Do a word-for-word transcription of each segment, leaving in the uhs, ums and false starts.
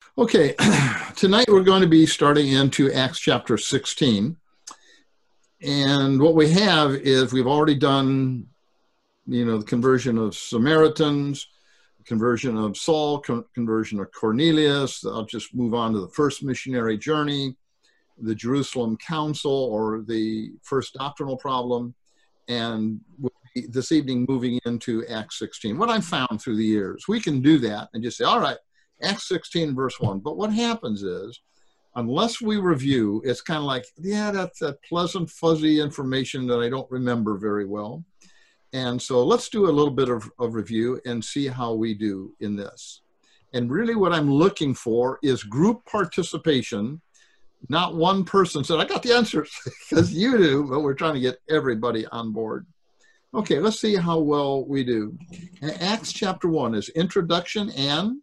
Okay, tonight we're going to be starting into Acts chapter sixteen. And what we have is we've already done, you know, the conversion of Samaritans, conversion of Saul, con conversion of Cornelius. I'll just move on to the first missionary journey, the Jerusalem Council, or the first doctrinal problem, and we'll be this evening moving into Acts sixteen. What I've found through the years, we can do that and just say, all right, Acts sixteen, verse one. But what happens is, unless we review, it's kind of like, yeah, that's that pleasant, fuzzy information that I don't remember very well. And so let's do a little bit of, of review and see how we do in this. And really what I'm looking for is group participation. Not one person said, I got the answers, because you do, but we're trying to get everybody on board. Okay, let's see how well we do. Acts chapter one is introduction and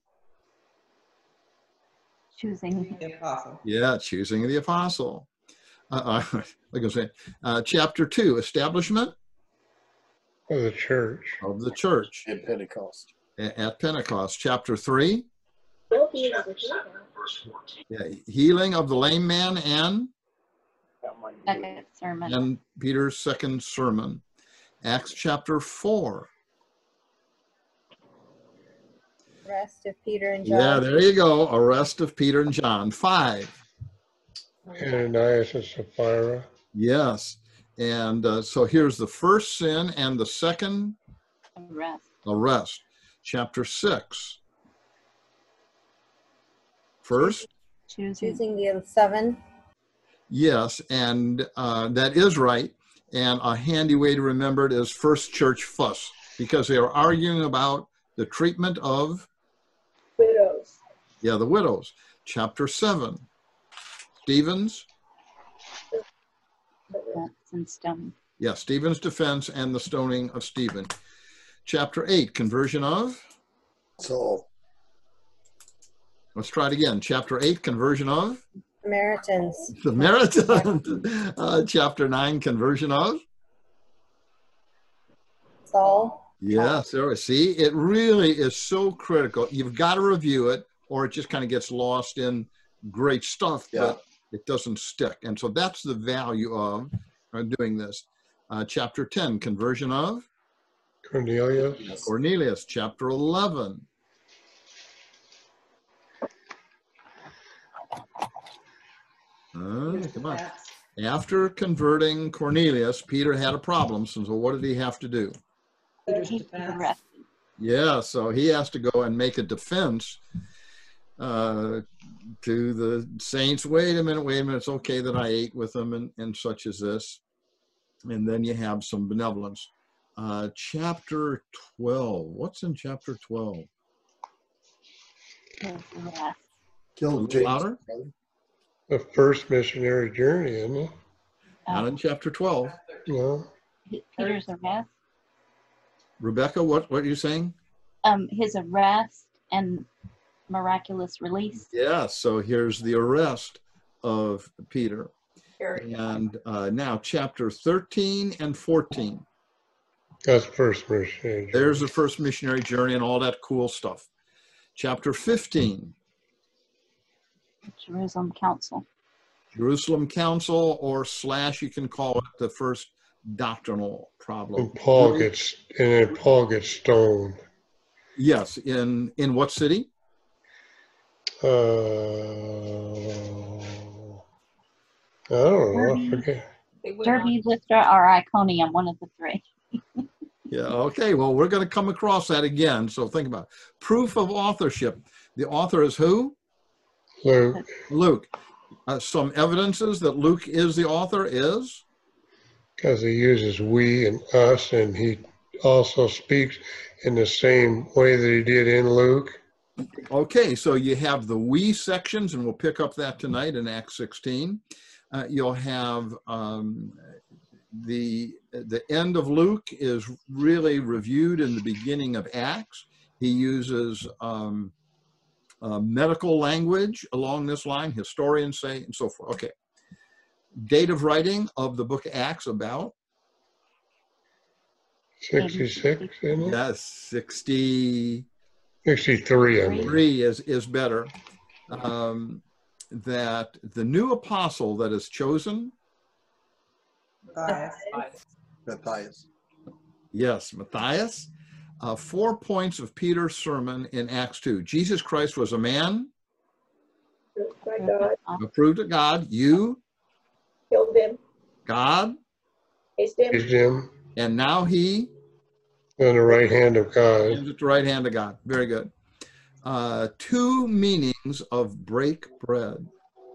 choosing the apostle. Yeah, choosing the apostle. Uh, uh, like I was saying, uh, chapter two, establishment of the church. Of the church. At Pentecost. At Pentecost. Chapter three. Yeah, healing of the lame man and Second sermon. And Peter's second sermon. Acts chapter four. Arrest of Peter and John. Yeah, there you go. Arrest of Peter and John. Five. Ananias and Sapphira. Yes. And uh, so here's the first sin and the second Arrest. arrest. Chapter six. First. Choosing. Choosing the seven. Yes, and uh, that is right. And a handy way to remember it is First Church Fuss, because they are arguing about the treatment of Widows. Yeah, the widows. Chapter seven. Stephen's. And stoning. Yeah, Stephen's defense and the stoning of Stephen. Chapter eight. Conversion of Saul. Let's try it again. Chapter eight. Conversion of Samaritans. Samaritans. uh, chapter nine. Conversion of Saul. Yes, there is. See, it really is so critical. You've got to review it, or it just kind of gets lost in great stuff, Yeah. but it doesn't stick. And so that's the value of uh, doing this. Uh, chapter ten, conversion of Cornelius. Cornelius. Chapter eleven. Uh, come on. After converting Cornelius, Peter had a problem. So what did he have to do? Arrested. Yeah, so he has to go and make a defense uh, to the saints. Wait a minute, wait a minute. It's okay that I ate with them and, and such as this. And then you have some benevolence. Uh, chapter twelve. What's in chapter twelve? Arrest. Killed James. Louder? The first missionary journey, isn't it? Not in chapter twelve. No. Peter's arrest. Rebecca, what, what are you saying? Um, his arrest and miraculous release. Yeah, so here's the arrest of Peter. And uh, now chapter thirteen and fourteen. That's first missionary journey. There's the first missionary journey and all that cool stuff. Chapter fifteen. Jerusalem Council. Jerusalem Council, or slash, you can call it the first doctrinal problem. And Paul gets, and then Paul gets stoned. Yes, in in what city? Uh, I don't know. I forget. Derbe, Lystra, or Iconium, one of the three. Yeah, okay, well, we're going to come across that again, so think about it. Proof of authorship. The author is who? Luke. Luke. Uh, some evidences that Luke is the author is? Because he uses we and us, and he also speaks in the same way that he did in Luke. Okay, so you have the we sections, and we'll pick up that tonight in Acts sixteen. Uh, you'll have um, the, the end of Luke is really reviewed in the beginning of Acts. He uses um, uh, medical language along this line, historians say, and so forth. Okay. Date of writing of the book of Acts about? sixty-six, isn't it? Yes, sixty. sixty-three, I mean. Three is, is better. um, that the new apostle that is chosen, Matthias. Matthias. yes, Matthias, uh, four points of Peter's sermon in Acts two. Jesus Christ was a man, My God approved of God, you, killed him. God, Faced him. Praised him and now he on the right hand of God. is at the right hand of God. Very good. Uh, two meanings of break bread.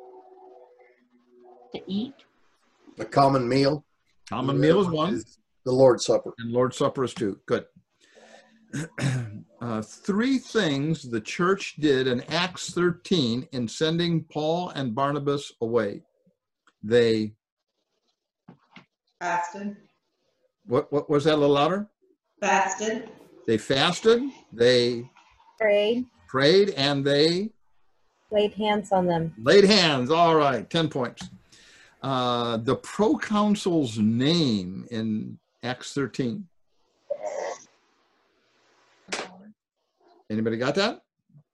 To eat. The common meal. Common meal is one, The Lord's Supper. and Lord's Supper is two. Good. Uh, three things the church did in Acts thirteen in sending Paul and Barnabas away. They, Fasted. what, what was that, a little louder? Fasted. They fasted, they Prayed. prayed, and they Laid hands on them. laid hands. All right, ten points. Uh, the proconsul's name in Acts thirteen. Anybody got that?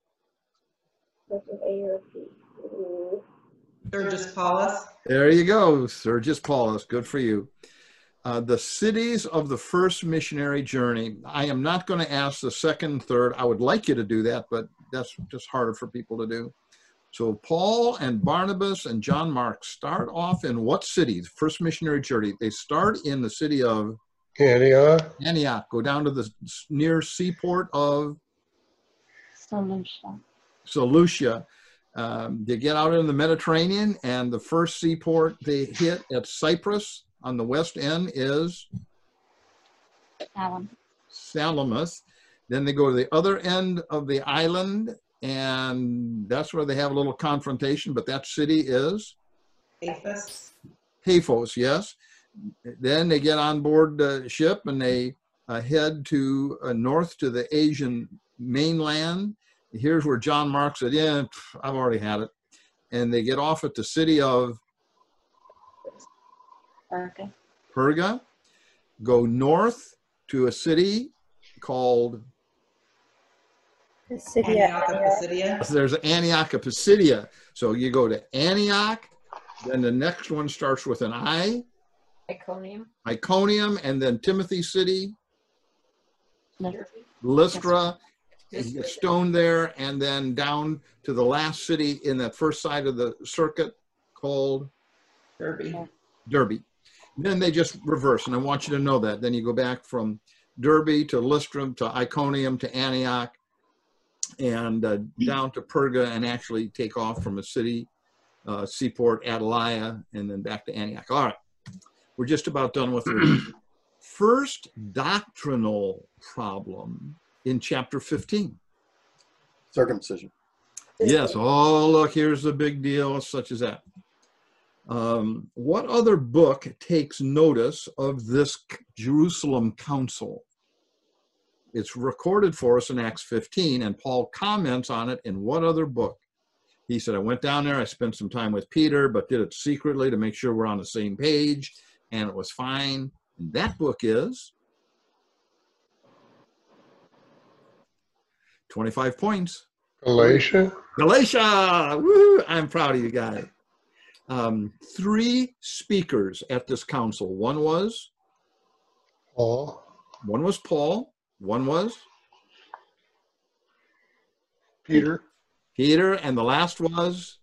Sergius Paulus. There you go, Sergius Paulus. Good for you. Uh, the cities of the first missionary journey. I am not going to ask the second and third. I would like you to do that, but that's just harder for people to do. So Paul and Barnabas and John Mark start off in what city? The first missionary journey. They start in the city of Antioch. Antioch. Go down to the near seaport of Solution. Seleucia. Um, they get out in the Mediterranean, and the first seaport they hit at Cyprus on the west end is Alan. Salamis. Then they go to the other end of the island, and that's where they have a little confrontation, but that city is Paphos. Paphos, yes. Then they get on board the ship, and they uh, head to uh, north to the Asian mainland. Here's where John Mark said, yeah, pff, I've already had it. And they get off at the city of Perga. Perga, go north to a city called, The city of Antioch of Antioch. Pisidia. there's Antioch of Pisidia. So you go to Antioch, then the next one starts with an I, Iconium. Iconium, and then Timothy City, Lystra. Lystra, you get stoned there, and then down to the last city in that first side of the circuit called Derby. Derby. Then they just reverse, and I want you to know that. Then you go back from Derby to Lystra to Iconium to Antioch, and uh, down to Perga, and actually take off from a city, uh, seaport, Adelia, and then back to Antioch. All right, we're just about done with the first doctrinal problem in chapter fifteen. Circumcision. Yes, oh, look, here's the big deal, such as that. Um, what other book takes notice of this Jerusalem council? It's recorded for us in Acts fifteen, and Paul comments on it in what other book? He said, I went down there, I spent some time with Peter, but did it secretly to make sure we're on the same page, and it was fine. And that book is twenty-five points. Galatia. Galatia! Woo! I'm proud of you guys. Um, three speakers at this council. One was, Paul. one was Paul. One was Peter. Peter, and the last was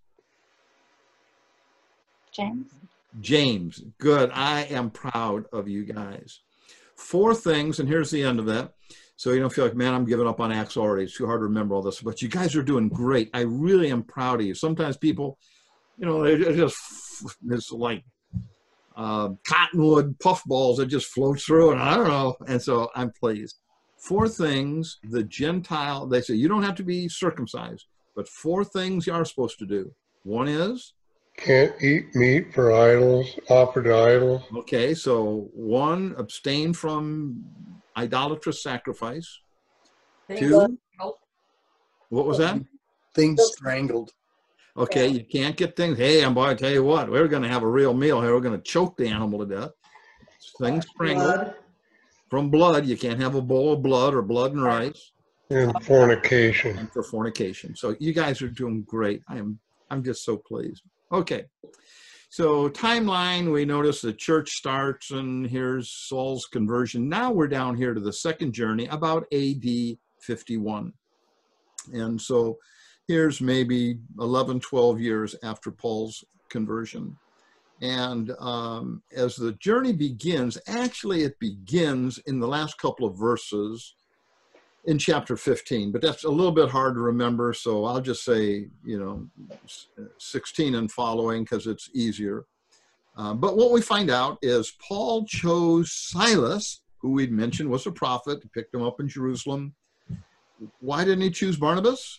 James. James. Good. I am proud of you guys. Four things, and here's the end of that. So you don't feel like, man, I'm giving up on Acts already. It's too hard to remember all this. But you guys are doing great. I really am proud of you. Sometimes people, you know, they just, it's like uh, cottonwood puffballs that just float through, and I don't know. And so I'm pleased. Four things the Gentile, they say, you don't have to be circumcised, but four things you are supposed to do. One is, Can't eat meat for idols, offered to idols. okay, so one, abstain from idolatrous sacrifice. Two, what was that? Things strangled. Okay, you can't get things, hey, I'm going to tell you what, we're going to have a real meal here. We're going to choke the animal to death. Things strangled. Blood. From blood, you can't have a bowl of blood or blood and rice. And fornication. and for fornication. So you guys are doing great. I am, I'm just so pleased. Okay. So timeline, we notice the church starts and here's Saul's conversion. Now we're down here to the second journey about A D fifty-one. And so here's maybe eleven, twelve years after Paul's conversion. And um, as the journey begins, actually it begins in the last couple of verses in chapter fifteen, but that's a little bit hard to remember. So I'll just say, you know, sixteen and following because it's easier. Uh, but what we find out is Paul chose Silas, who we'd mentioned was a prophet, picked him up in Jerusalem. Why didn't he choose Barnabas?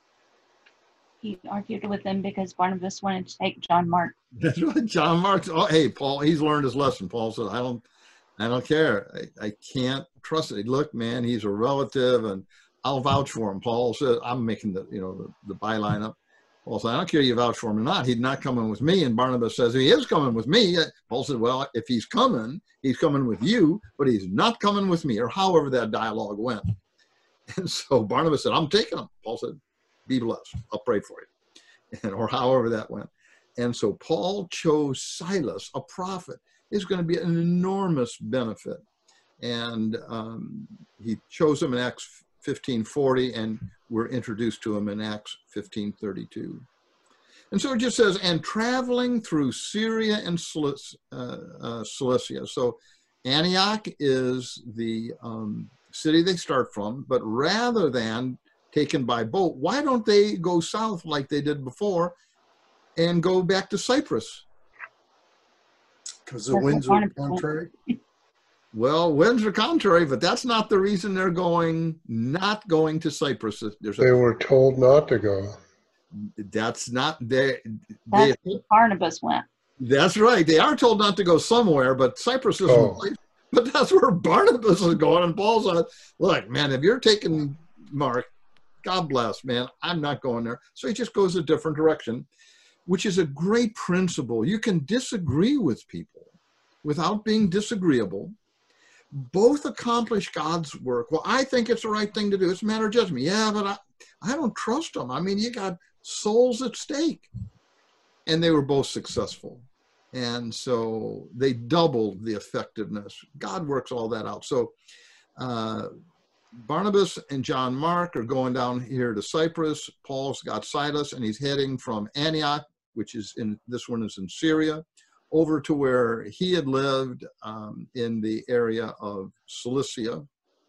He argued with them because Barnabas wanted to take John Mark. That's right, John Mark. Oh, hey, Paul, he's learned his lesson. Paul said, I don't, I don't care. I, I can't trust it. Look, man, he's a relative and I'll vouch for him. Paul said, I'm making the, you know, the, the byline up. Paul said, I don't care if you vouch for him or not. He's not coming with me. And Barnabas says, he is coming with me. Paul said, well, if he's coming, he's coming with you, but he's not coming with me, or however that dialogue went. And so Barnabas said, I'm taking him. Paul said, be blessed. I'll pray for you. And, or however that went. And so Paul chose Silas, a prophet. It's going to be an enormous benefit. And um, he chose him in Acts fifteen forty, and we're introduced to him in Acts fifteen thirty-two. And so it just says, and traveling through Syria and Cilicia. Uh, uh, Cilicia. So Antioch is the um, city they start from, but rather than taken by boat, why don't they go south like they did before and go back to Cyprus? Because the winds are contrary. Well, winds are contrary, but that's not the reason they're going, not going to Cyprus. There's They a, were told not to go. that's not, they, That's they, where Barnabas went. that's right. They are told not to go somewhere, but Cyprus isn't Oh. the place. But that's where Barnabas is going. And Paul's like, look, man, if you're taking Mark, God bless, man, I'm not going there. So he just goes a different direction, which is a great principle. You can disagree with people without being disagreeable. Both accomplish God's work. Well, I think it's the right thing to do. It's a matter of judgment. Yeah, but I, I don't trust them. I mean, you got souls at stake. And they were both successful. And so they doubled the effectiveness. God works all that out. So uh, Barnabas and John Mark are going down here to Cyprus. Paul's got Silas, and he's heading from Antioch, which is in, this one is in Syria, over to where he had lived um, in the area of Cilicia.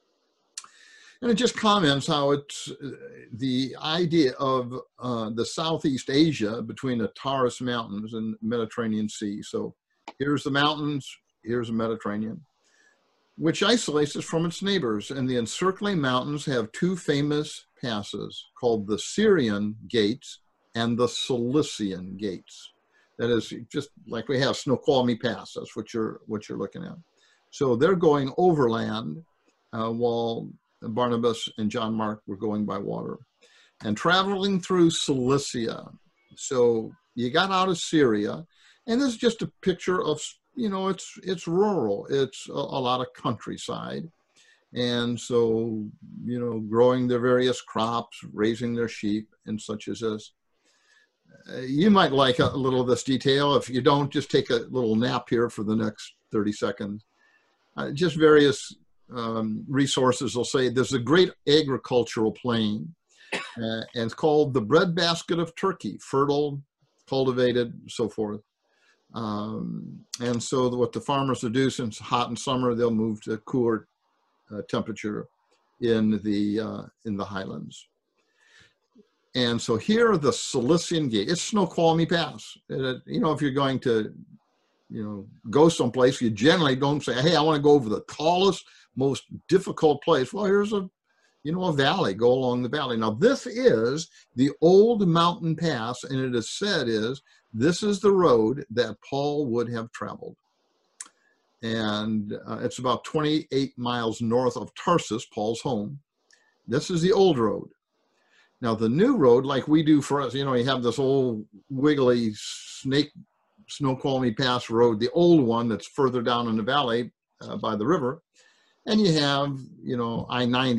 And it just comments how it's the idea of uh, the Southeast Asia between the Taurus Mountains and the Mediterranean Sea. So here's the mountains, here's the Mediterranean, which isolates us from its neighbors. And the encircling mountains have two famous passes called the Syrian Gates and the Cilician Gates. That is just like we have Snoqualmie Pass. That's what you're, what you're looking at. So they're going overland uh, while Barnabas and John Mark were going by water and traveling through Cilicia. So you got out of Syria, and this is just a picture of, you know, it's it's rural. It's a, a lot of countryside. And so, you know, growing their various crops, raising their sheep and such as this. Uh, you might like a, a little of this detail. If you don't, just take a little nap here for the next thirty seconds. Uh, just various um, resources will say there's a great agricultural plain, uh, and it's called the breadbasket of Turkey, fertile, cultivated, so forth. Um, and so what the farmers will do, since it's hot in summer, they'll move to cooler uh, temperature in the uh, in the highlands. And so here are the Cilician Gate. It's Snoqualmie Pass. It, you know, if you're going to, you know, go someplace, you generally don't say, hey, I want to go over the tallest, most difficult place. Well, here's a, you know, a valley. Go along the valley. Now, this is the old mountain pass, and it is said is, this is the road that Paul would have traveled. And uh, it's about twenty-eight miles north of Tarsus, Paul's home. This is the old road. Now, the new road, like we do for us, you know, you have this old wiggly snake Snoqualmie Pass road, the old one that's further down in the valley uh, by the river. And you have, you know, I ninety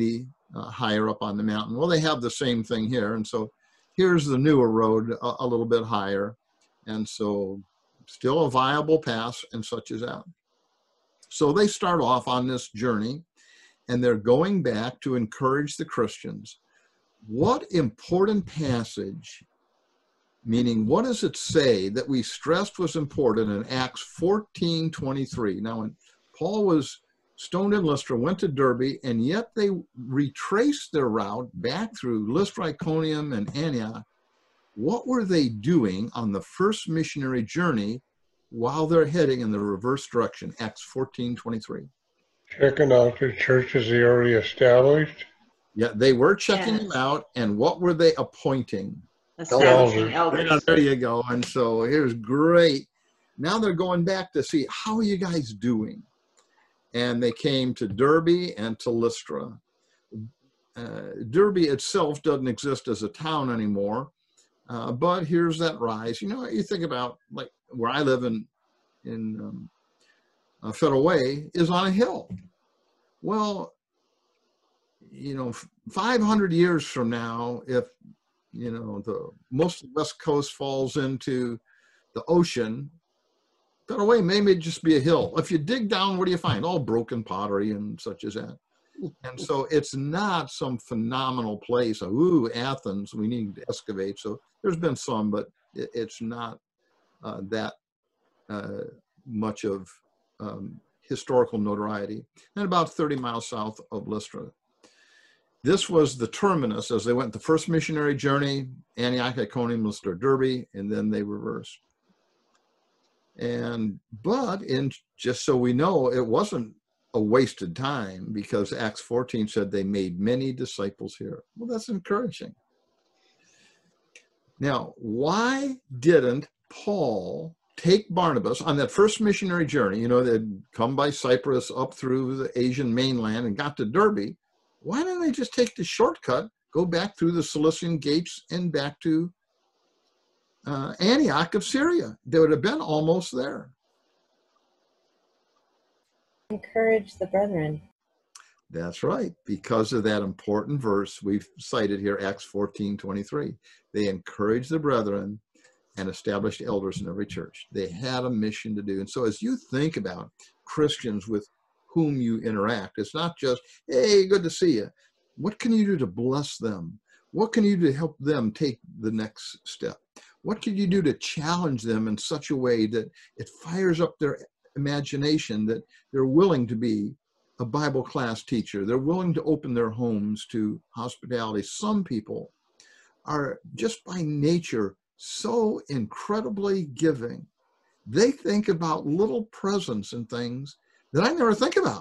uh, higher up on the mountain. Well, they have the same thing here. And so here's the newer road a, a little bit higher. And so still a viable pass and such as that. So they start off on this journey, and they're going back to encourage the Christians. What important passage, meaning what does it say that we stressed was important in Acts fourteen twenty-three? Now, when Paul was stoned in Lystra, went to Derbe, and yet they retraced their route back through Lystra, Iconium, and Antioch. What were they doing on the first missionary journey while they're heading in the reverse direction? Acts fourteen twenty-three. Checking out the churches they already established. Yeah, they were checking Yes. them out, and what were they appointing? Establishing Elders. elders. There you go. And so here's great. Now they're going back to see, how are you guys doing? And they came to Derbe and to Lystra. Uh, Derbe itself doesn't exist as a town anymore, uh, but here's that rise. You know, you think about, like, where I live in, in um, uh, Federal Way is on a hill. Well, you know, five hundred years from now, if, you know, the most of the West Coast falls into the ocean, Federal Way may, may just be a hill. If you dig down, what do you find? All broken pottery and such as that. And so it's not some phenomenal place. Ooh, Athens, we need to excavate. So there's been some, but it, it's not uh, that uh, much of um, historical notoriety. And about thirty miles south of Lystra. This was the terminus as they went the first missionary journey, Antioch, Iconium, Lystra, Derbe, and then they reversed. And, but in, just so we know, it wasn't a wasted time, because Acts fourteen said they made many disciples here. Well, that's encouraging. Now, why didn't Paul take Barnabas on that first missionary journey? You know, they'd come by Cyprus up through the Asian mainland and got to Derbe. Why don't they just take the shortcut, go back through the Cilician gates and back to uh, Antioch of Syria? They would have been almost there. Encourage the brethren. That's right, because of that important verse we've cited here, Acts fourteen twenty-three. They encouraged the brethren and established elders in every church. They had a mission to do. And so as you think about Christians with whom you interact, it's not just, hey, good to see you. What can you do to bless them? What can you do to help them take the next step? What can you do to challenge them in such a way that it fires up their imagination, that they're willing to be a Bible class teacher? They're willing to open their homes to hospitality. Some people are just by nature so incredibly giving. They think about little presents and things that I never think about.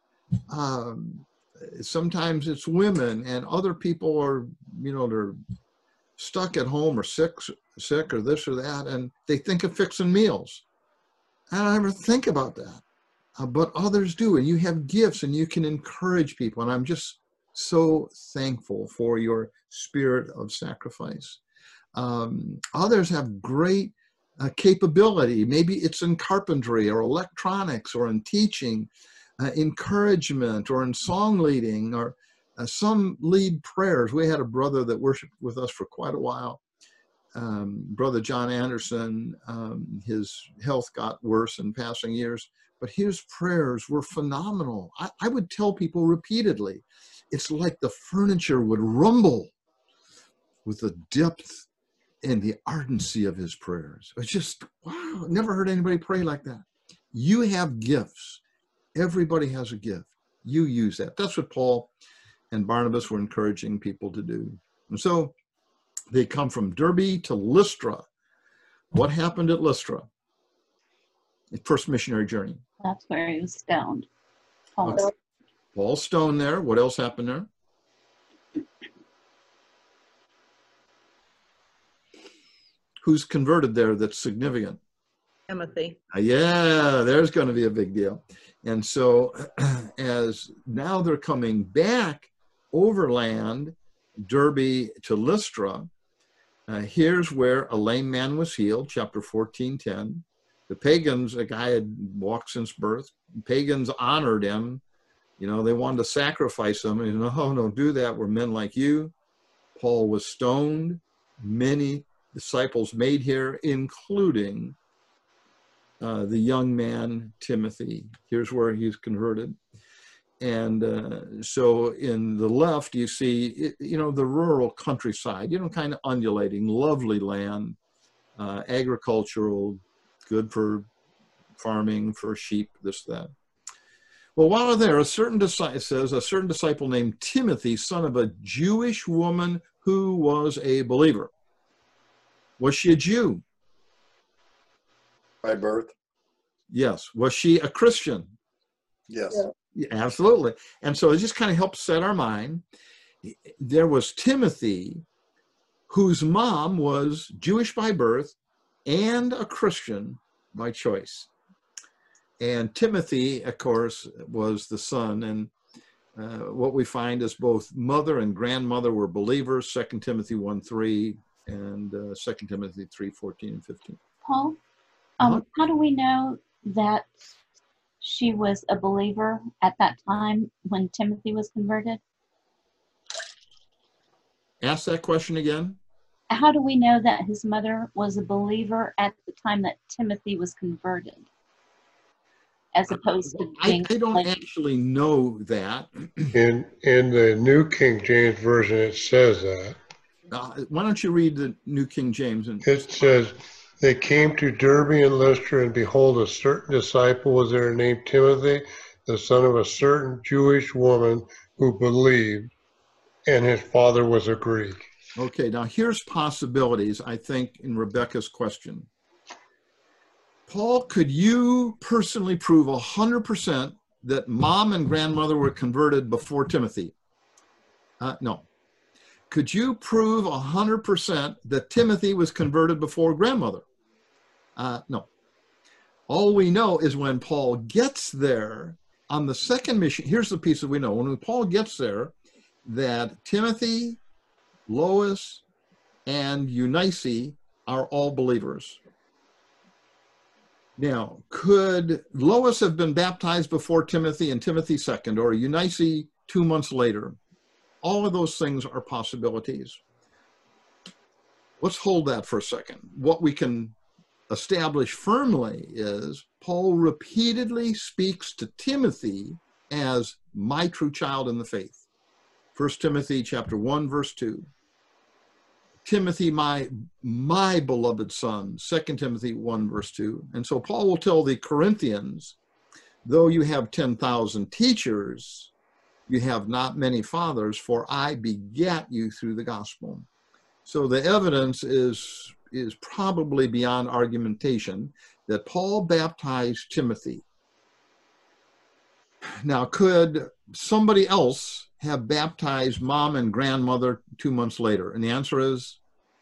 Um, sometimes it's women, and other people are, you know, they're stuck at home or sick, sick or this or that, and they think of fixing meals. I don't ever think about that, uh, but others do, and you have gifts and you can encourage people. And I'm just so thankful for your spirit of sacrifice. Um, others have great uh, capability. Maybe it's in carpentry or electronics or in teaching, uh, encouragement, or in song leading, or uh, some lead prayers. We had a brother that worshiped with us for quite a while. Um, Brother John Anderson, um, his health got worse in passing years, but his prayers were phenomenal. I, I would tell people repeatedly, it's like the furniture would rumble with the depth and the ardency of his prayers. It's just, wow, never heard anybody pray like that. You have gifts. Everybody has a gift. You use that. That's what Paul and Barnabas were encouraging people to do. And so they come from Derbe to Lystra. What happened at Lystra? The first missionary journey. That's where he was stoned. Paul was- Okay. Paul stoned there. What else happened there? Who's converted there that's significant? Timothy. Uh, Yeah, there's going to be a big deal. And so as now they're coming back overland, Derbe to Lystra, uh, here's where a lame man was healed, chapter fourteen ten. The pagans, a guy had walked since birth, pagans honored him You know, they wanted to sacrifice him. And, no, don't do that. We're men like you. Paul was stoned. Many disciples made here, including uh, the young man, Timothy. Here's where he's converted. And uh, so in the left, you see, you know, the rural countryside, you know, kind of undulating, lovely land, uh, agricultural, good for farming, for sheep, this, that. Well, while there, a certain disciple, it says, a certain disciple named Timothy, son of a Jewish woman who was a believer. Was she a Jew? By birth? Yes. Was she a Christian? Yes. Yeah. Yeah, absolutely. And so it just kind of helps set our mind. There was Timothy, whose mom was Jewish by birth and a Christian by choice. And Timothy, of course, was the son. And uh, what we find is both mother and grandmother were believers, Second Timothy one three and uh, Second Timothy three fourteen and fifteen. Paul, um, Uh-huh. how do we know that she was a believer at that time when Timothy was converted? Ask that question again. How do we know that his mother was a believer at the time that Timothy was converted, as opposed to I, being I don't later? actually know that. In, in the New King James Version, it says that. Uh, why don't you read the New King James? And It says, they came to Derbe and Lystra, and behold, a certain disciple was there named Timothy, the son of a certain Jewish woman who believed, and his father was a Greek. Okay, now here's possibilities, I think, in Rebecca's question. Paul, could you personally prove one hundred percent that mom and grandmother were converted before Timothy? Uh, no. Could you prove one hundred percent that Timothy was converted before grandmother? Uh, no. All we know is when Paul gets there on the second mission, here's the piece that we know. When Paul gets there, that Timothy, Lois, and Eunice are all believers. Now, could Lois have been baptized before Timothy and Timothy second, or Eunice two months later? All of those things are possibilities. Let's hold that for a second. What we can establish firmly is Paul repeatedly speaks to Timothy as my true child in the faith. First Timothy chapter one, verse two. Timothy, my, my beloved son, Second Timothy one, verse two. And so Paul will tell the Corinthians, though you have ten thousand teachers, you have not many fathers, for I begat you through the gospel. So the evidence is, is probably beyond argumentation that Paul baptized Timothy. Now, could somebody else have baptized mom and grandmother two months later? And the answer is?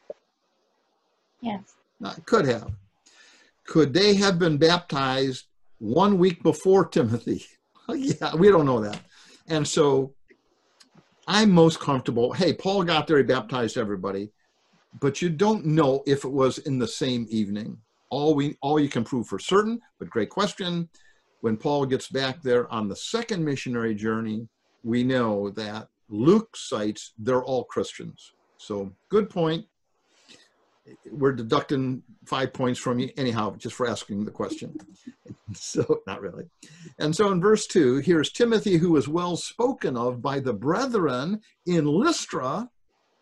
Yes. Uh, could have. Could they have been baptized one week before Timothy? Yeah, we don't know that. And so I'm most comfortable. Hey, Paul got there, he baptized everybody, but you don't know if it was in the same evening. All we, all you can prove for certain, but great question. When Paul gets back there on the second missionary journey, we know that Luke cites they're all Christians. So good point. We're deducting five points from you anyhow, just for asking the question. So not really. And so in verse two, here's Timothy, who was well spoken of by the brethren in Lystra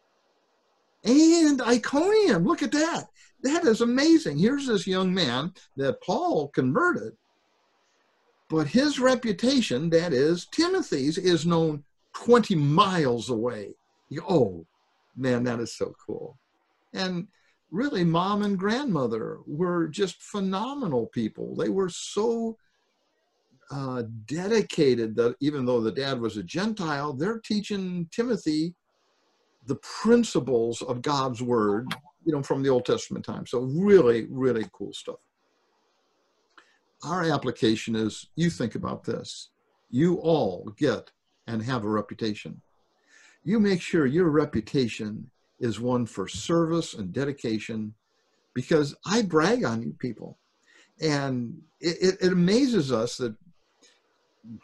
and Iconium. Look at that. That is amazing. Here's this young man that Paul converted, but his reputation, that is Timothy's, is known twenty miles away. You go, oh, man, that is so cool. And really, mom and grandmother were just phenomenal people. They were so uh, dedicated that even though the dad was a Gentile, they're teaching Timothy the principles of God's word, you know, from the Old Testament time. So really, really cool stuff. Our application is, you think about this. You all get and have a reputation. You make sure your reputation is one for service and dedication, because I brag on you people. And it, it, it amazes us that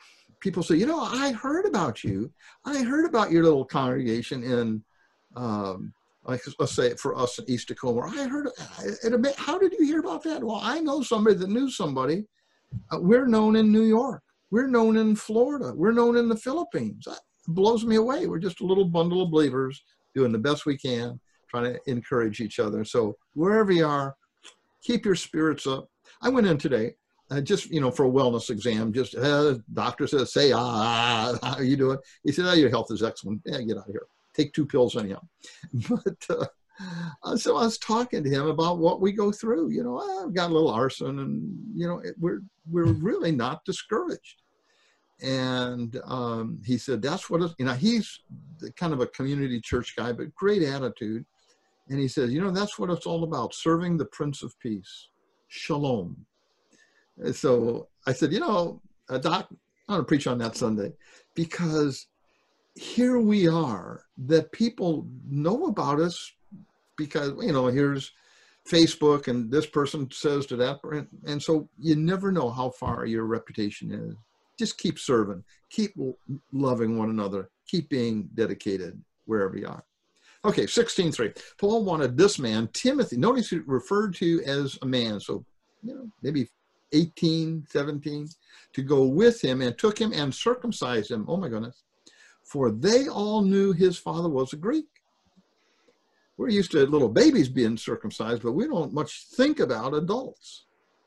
people say, you know, I heard about you. I heard about your little congregation in, um, like, let's say for us in East Tacoma. I heard, it, how did you hear about that? Well, I know somebody that knew somebody. Uh, we're known in New York. We're known in Florida. We're known in the Philippines. That blows me away. We're just a little bundle of believers doing the best we can, trying to encourage each other. So wherever you are, keep your spirits up. I went in today, uh, just, you know, for a wellness exam. Just, uh, doctor says, say, ah, how are you doing? He said, oh, your health is excellent. Yeah, get out of here. Take two pills anyhow. But uh, uh, so I was talking to him about what we go through. You know, I've got a little arson, and, you know, it, we're, we're really not discouraged. And um, he said, that's what, it's, you know, he's kind of a community church guy, but great attitude. And he says, you know, that's what it's all about, serving the Prince of Peace, Shalom. And so I said, you know, uh, Doc, I'm going to preach on that Sunday, because here we are, that people know about us because, you know, here's Facebook and this person says to that. And so you never know how far your reputation is. Just keep serving, keep loving one another, keep being dedicated wherever you are. Okay, sixteen three. Paul wanted this man, Timothy, notice he referred to as a man, so, you know, maybe eighteen, seventeen, to go with him, and took him and circumcised him. Oh my goodness. For they all knew his father was a Greek. We're used to little babies being circumcised, but we don't much think about adults.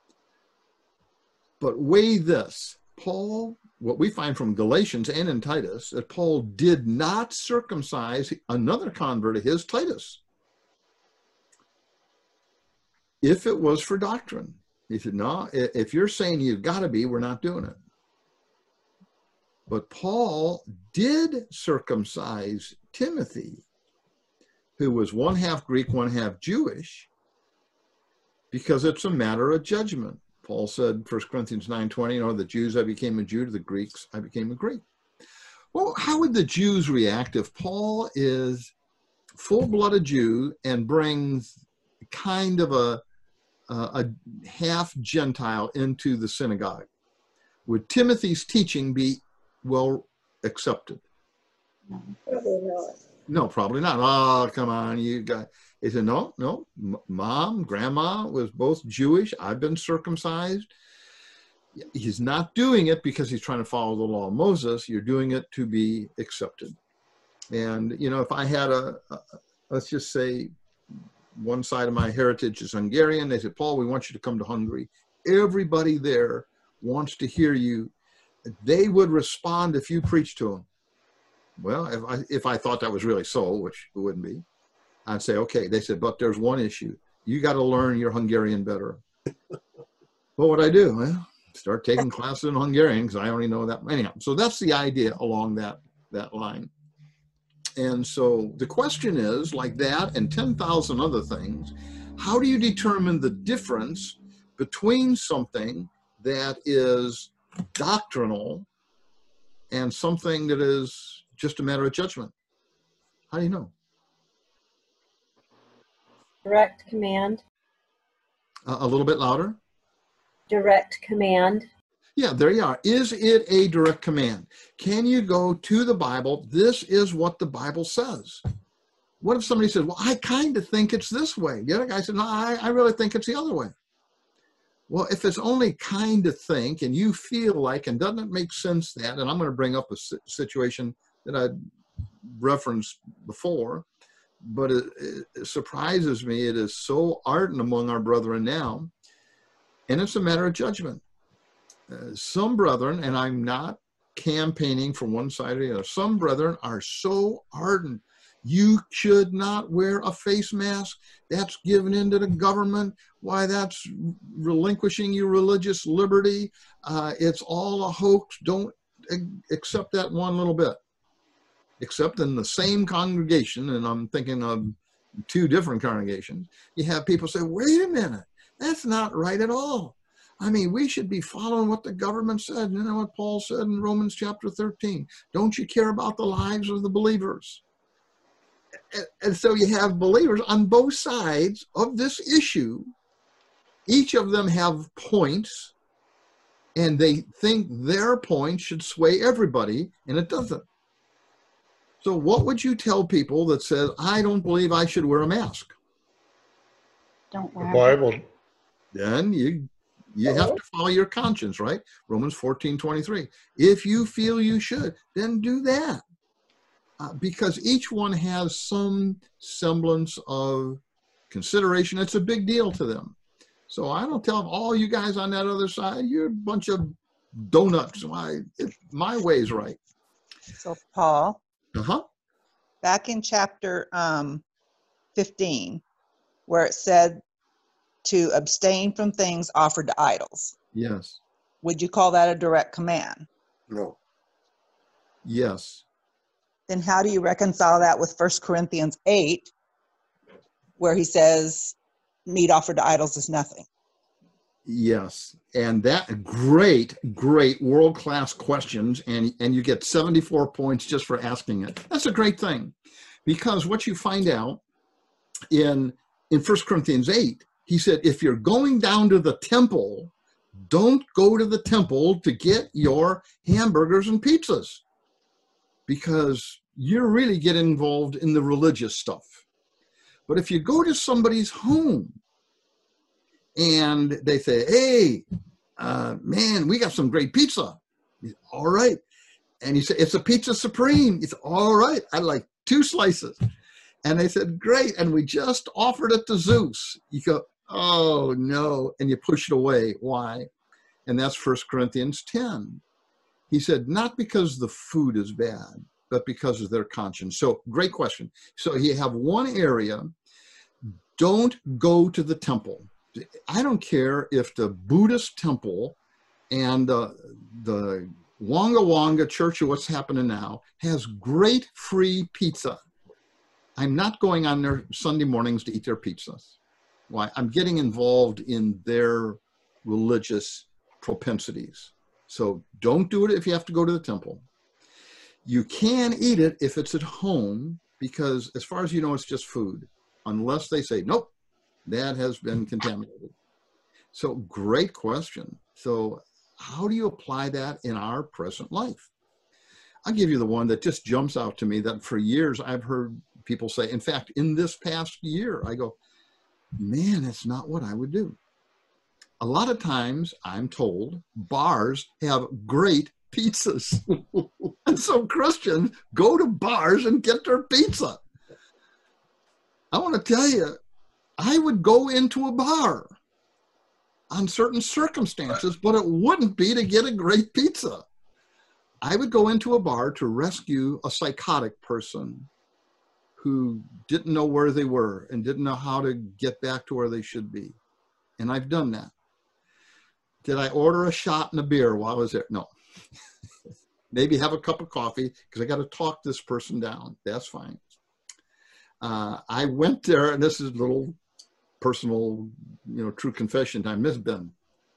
But weigh this. Paul, what we find from Galatians and in Titus, that Paul did not circumcise another convert of his, Titus, if it was for doctrine. He said, no, if you're saying you've got to be, we're not doing it. But Paul did circumcise Timothy, who was one half Greek, one half Jewish, because it's a matter of judgment. Paul said, First Corinthians nine twenty, you know, the Jews I became a Jew, to the Greeks I became a Greek. Well, how would the Jews react if Paul is full-blooded Jew and brings kind of a, a, a half Gentile into the synagogue? Would Timothy's teaching be well accepted? Probably not. No, probably not. Oh, come on, you got. He said, no, no, mom, grandma was both Jewish. I've been circumcised. He's not doing it because he's trying to follow the law of Moses. You're doing it to be accepted. And, you know, if I had a, a let's just say one side of my heritage is Hungarian. They said, Paul, we want you to come to Hungary. Everybody there wants to hear you. They would respond if you preach to them. Well, if I, if I thought that was really so, which it wouldn't be, I'd say, okay. They said, but there's one issue. You got to learn your Hungarian better. What would I do? Well, start taking classes in Hungarian, because I only know that. Anyhow, so that's the idea along that, that line. And so the question is, like that and ten thousand other things, how do you determine the difference between something that is doctrinal and something that is just a matter of judgment? How do you know? Direct command. Uh, a little bit louder. Direct command. Yeah, there you are. Is it a direct command? Can you go to the Bible? This is what the Bible says. What if somebody says, well, I kind of think it's this way. The other guy said, no, I, I really think it's the other way. Well, if it's only kind of think and you feel like, and doesn't it make sense that, and I'm going to bring up a situation that I referenced before, but it, it surprises me. It is so ardent among our brethren now, and it's a matter of judgment. Uh, some brethren, and I'm not campaigning for one side or the other, some brethren are so ardent. You should not wear a face mask. That's given into the government. Why, that's relinquishing your religious liberty. Uh, it's all a hoax. Don't accept that one little bit. Except in the same congregation, and I'm thinking of two different congregations, you have people say, wait a minute, that's not right at all. I mean, we should be following what the government said. You know what Paul said in Romans chapter thirteen. Don't you care about the lives of the believers? And, and so you have believers on both sides of this issue. Each of them have points, And they think their point should sway everybody, and it doesn't. So what would you tell people that says, I don't believe I should wear a mask? Don't The wear. Bible, Then you you have to follow your conscience, right? Romans fourteen twenty-three. If you feel you should, then do that. Uh, because each one has some semblance of consideration. It's a big deal to them. So I don't tell them, all you guys on that other side, you're a bunch of donuts. My, it, my way's right. So Paul, Uh-huh. back in chapter um, fifteen, where it said to abstain from things offered to idols, Yes. would you call that a direct command? No. Yes. Then how do you reconcile that with First Corinthians eight, where he says meat offered to idols is nothing? Yes. And that great, great world-class questions. And, and you get seventy-four points just for asking it. That's a great thing. Because what you find out in, in First Corinthians eight, he said, if you're going down to the temple, don't go to the temple to get your hamburgers and pizzas, because you're really getting involved in the religious stuff. But if you go to somebody's home and they say, hey, uh, man, we got some great pizza. All right. And you say, it's a pizza supreme. It's all right. I'd like two slices. And they said, great. And we just offered it to Zeus. You go, oh, no. And you push it away. Why? And that's First Corinthians ten. He said, not because the food is bad, but because of their conscience. So great question. So you have one area, don't go to the temple. I don't care if the Buddhist temple and uh, the Wonga Wonga Church of What's Happening Now has great free pizza. I'm not going on their Sunday mornings to eat their pizzas. Why? I'm getting involved in their religious propensities. So don't do it if you have to go to the temple. You can eat it if it's at home, because as far as you know, it's just food, unless they say, nope, that has been contaminated. So great question. So how do you apply that in our present life? I'll give you the one that just jumps out to me that for years I've heard people say. In fact, in this past year, I go, man, that's not what I would do. A lot of times I'm told bars have great pizzas. And so Christians go to bars and get their pizza. I want to tell you, I would go into a bar on certain circumstances, but it wouldn't be to get a great pizza. I would go into a bar to rescue a psychotic person who didn't know where they were and didn't know how to get back to where they should be. And I've done that. Did I order a shot and a beer while I was there? No. Maybe have a cup of coffee because I got to talk this person down. That's fine. Uh, I went there, and this is a little personal, you know, true confession time. This has been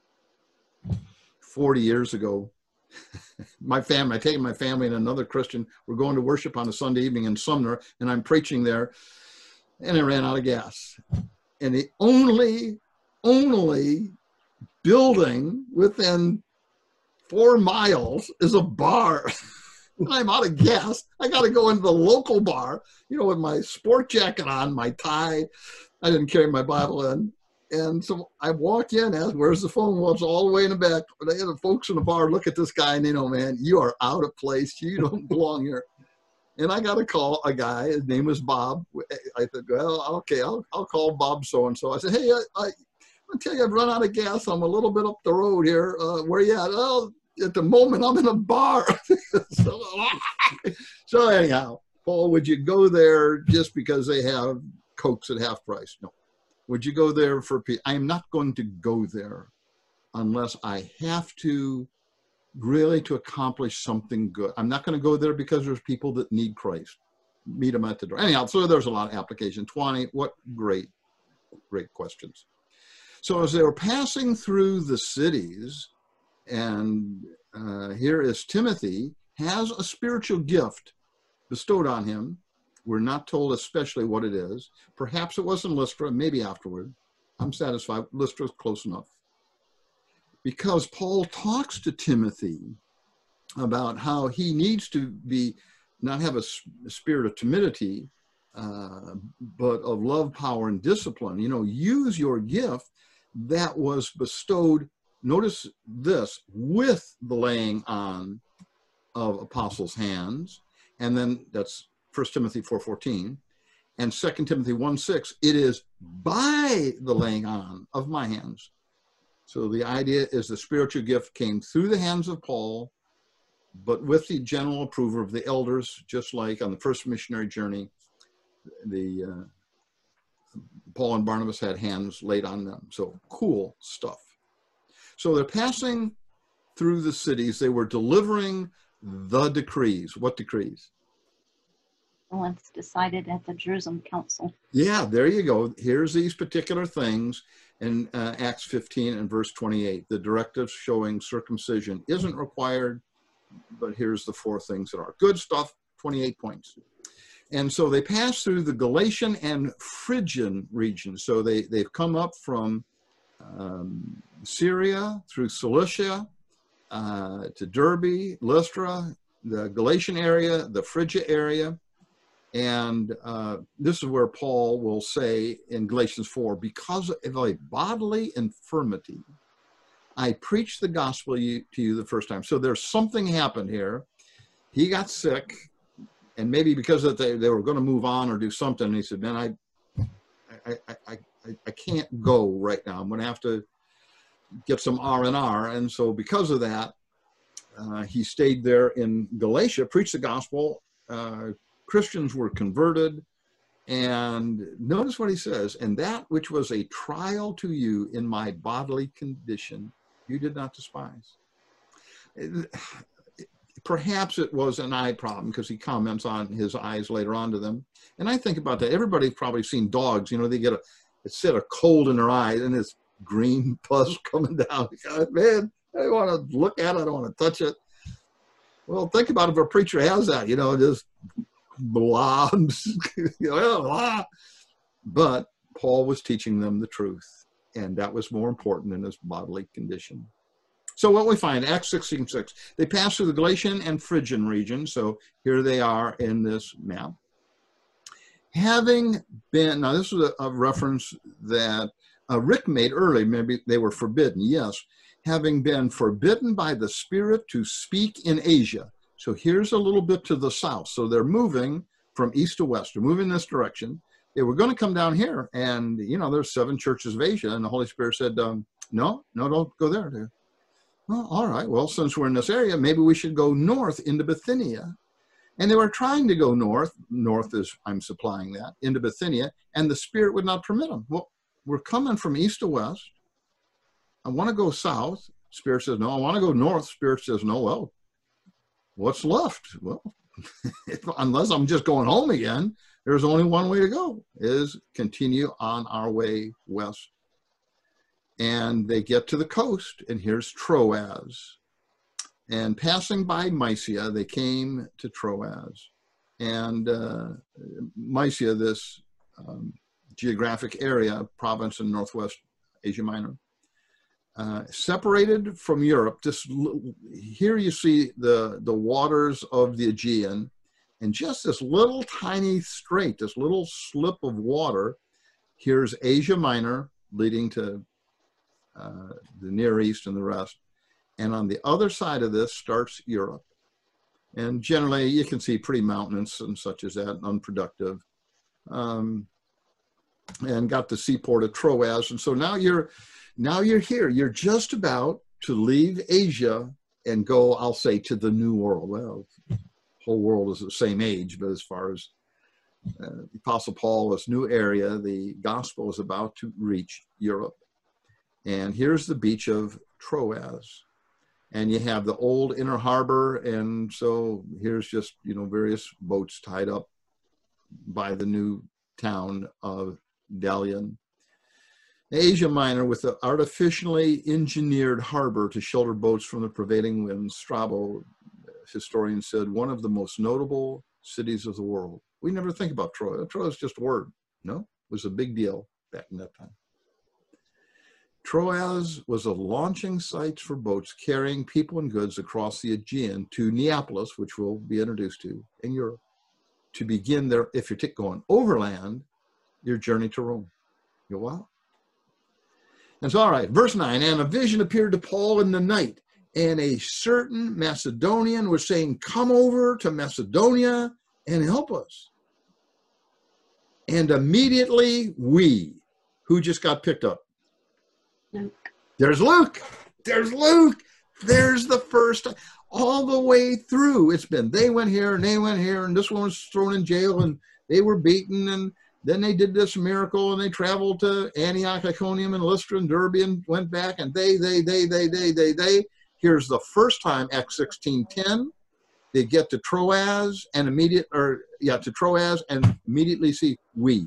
forty years ago. My family, I taken my family and another Christian, we're going to worship on a Sunday evening in Sumner, and I'm preaching there, and I ran out of gas. And the only, only building within four miles is a bar. I'm out of gas. I got to go into the local bar, you know, with my sport jacket on, my tie. I didn't carry my Bible in. And so I walk in, ask, where's the phone? Well, it's all the way in the back. They had the folks in the bar look at this guy and they know, man, you are out of place. You don't belong here. And I got to call a guy. His name was Bob. I said, well, okay, I'll, I'll call Bob so-and-so. I said, hey, I, I, I tell you, I've run out of gas. I'm a little bit up the road here. Uh, where you at? Oh, at the moment, I'm in a bar. so, so anyhow, Paul, would you go there just because they have Cokes at half price? No. Would you go there for, I am not going to go there unless I have to really to accomplish something good. I'm not going to go there because there's people that need Christ. Meet them at the door. Anyhow, so there's a lot of application. twenty, what great, great questions. So as they were passing through the cities, and uh, here is Timothy, has a spiritual gift bestowed on him. We're not told especially what it is. Perhaps it wasn't Lystra, maybe afterward. I'm satisfied. Lystra is close enough. because Paul talks to Timothy about how he needs to be, not have a, a spirit of timidity, uh, but of love, power, and discipline. You know, use your gift that was bestowed, notice this, with the laying on of apostles' hands. And then that's First Timothy four fourteen. And Second Timothy one six, it is by the laying on of my hands. So the idea is the spiritual gift came through the hands of Paul, but with the general approval of the elders, just like on the first missionary journey, the uh, Paul and Barnabas had hands laid on them. So cool stuff. So they're passing through the cities. They were delivering the decrees. What decrees? The ones decided at the Jerusalem Council. Yeah, there you go. Here's these particular things in uh, Acts fifteen and verse twenty-eight. The directives showing circumcision isn't required, but here's the four things that are. Good stuff, twenty-eight points. And so they pass through the Galatian and Phrygian regions. So they, they've come up from um, Syria through Cilicia uh, to Derbe, Lystra, the Galatian area, the Phrygia area. And uh, this is where Paul will say in Galatians four, because of a bodily infirmity, I preached the gospel to you the first time. So there's something happened here. He got sick, and maybe because of they, they were going to move on or do something. And he said, man, I, I, I, I, I can't go right now. I'm going to have to get some R and R. And so because of that, uh, he stayed there in Galatia, preached the gospel. Uh, Christians were converted, and notice what he says, and that which was a trial to you in my bodily condition, you did not despise. Perhaps it was an eye problem, because he comments on his eyes later on to them. And I think about that. Everybody's probably seen dogs, you know, they get a, a set of cold in their eyes, and this green pus coming down. God, man, I don't want to look at it, I don't want to touch it. Well, think about if a preacher has that, you know, just blobs, you know, blah. But Paul was teaching them the truth, and that was more important than his bodily condition. So what we find, Acts sixteen six, they pass through the Galatian and Phrygian region. So here they are in this map. Having been, now this is a, a reference that uh, Rick made early, maybe they were forbidden, yes. Having been forbidden by the Spirit to speak in Asia. So here's a little bit to the south. So they're moving from east to west. They're moving in this direction. They were going to come down here. And, you know, there's seven churches of Asia. And the Holy Spirit said, um, no, no, don't go there. Dude. Well, all right. Well, since we're in this area, maybe we should go north into Bithynia. And they were trying to go north. North is, I'm supplying that, into Bithynia. And the Spirit would not permit them. Well, we're coming from east to west. I want to go south. Spirit says, no, I want to go north. Spirit says, no, well, what's left? Well, if, unless I'm just going home again, there's only one way to go, is continue on our way west. And they get to the coast, and here's Troas. And passing by Mysia, they came to Troas. And uh, Mysia, this um, geographic area, province in northwest Asia Minor, Uh, separated from Europe. This, here you see the, the waters of the Aegean, and just this little tiny strait, this little slip of water. Here's Asia Minor leading to uh, the Near East and the rest. And on the other side of this starts Europe. And generally you can see pretty mountainous and such as that, unproductive. Um, and got the seaport of Troas. And so now you're Now you're here. You're just about to leave Asia and go, I'll say, to the New World. Well, the whole world is the same age, but as far as uh, the Apostle Paul, this new area, the gospel is about to reach Europe. And here's the beach of Troas. And you have the old inner harbor. And so here's just, you know, various boats tied up by the new town of Delian. Asia Minor, with the artificially engineered harbor to shelter boats from the prevailing winds, Strabo, historian, said, one of the most notable cities of the world. We never think about Troy. Troy is just a word. No, it was a big deal back in that time. Troas was a launching site for boats carrying people and goods across the Aegean to Neapolis, which we'll be introduced to in Europe, to begin their, if you're going overland, your journey to Rome. You go, wow. And so, all right, verse nine, and a vision appeared to Paul in the night, and a certain Macedonian was saying, come over to Macedonia and help us. And immediately we, who just got picked up? Luke. There's Luke. There's Luke. There's the first, all the way through. It's been, they went here and they went here, and this one was thrown in jail and they were beaten, and then they did this miracle and they traveled to Antioch, Iconium, and Lystra and Derbe and went back, and they, they, they, they, they, they, they. Here's the first time, Acts sixteen ten. They get to Troas and immediate, or yeah, to Troas and immediately see we.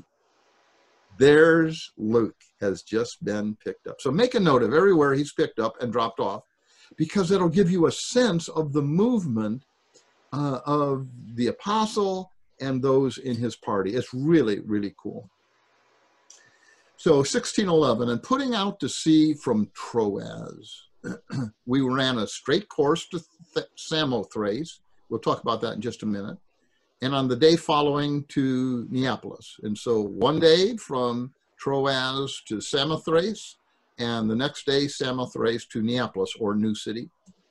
There's Luke has just been picked up. So make a note of everywhere he's picked up and dropped off, because it'll give you a sense of the movement uh, of the apostle and those in his party. It's really, really cool. So sixteen eleven, and putting out to sea from Troas, we ran a straight course to Samothrace. We'll talk about that in just a minute. And on the day following to Neapolis. And so one day from Troas to Samothrace, and the next day Samothrace to Neapolis, or New City.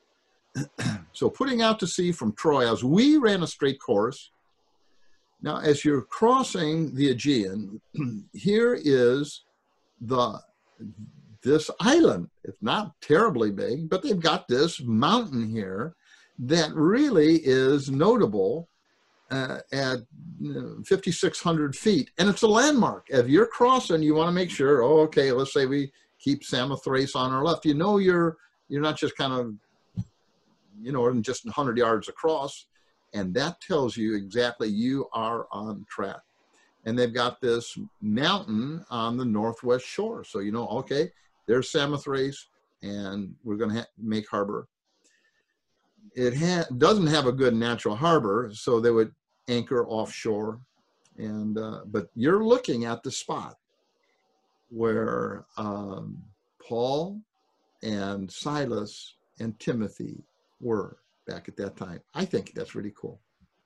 So putting out to sea from Troas, we ran a straight course. Now, as you're crossing the Aegean, here is the this island. It's not terribly big, but they've got this mountain here that really is notable uh, at fifty-six hundred feet. And it's a landmark. If you're crossing, you want to make sure, oh, okay, let's say we keep Samothrace on our left. You know, you're, you're not just kind of, you know, just one hundred yards across. And that tells you exactly you are on track. And they've got this mountain on the northwest shore. So, you know, okay, there's Samothrace, and we're going to ha make harbor. It ha doesn't have a good natural harbor, so they would anchor offshore. And uh, but you're looking at the spot where um, Paul and Silas and Timothy were back at that time. I think that's really cool.